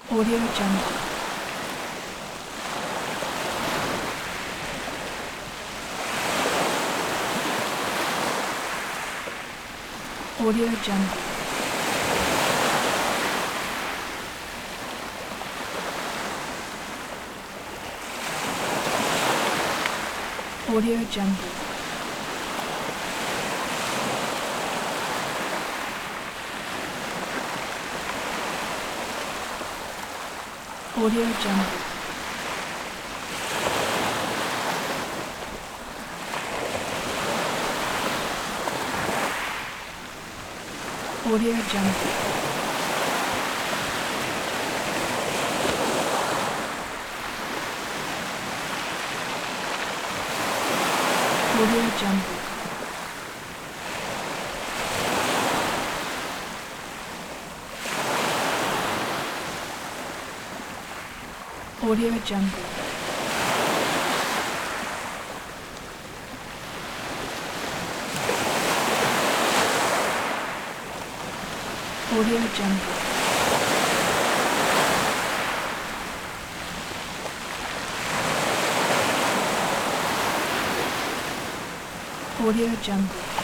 Audio Jungle. Audio Jungle. Audio Jungle. Audio Jungle. Audio Jungle. Audio Jungle. Audio Jungle. Audio Jungle. Audio Jungle.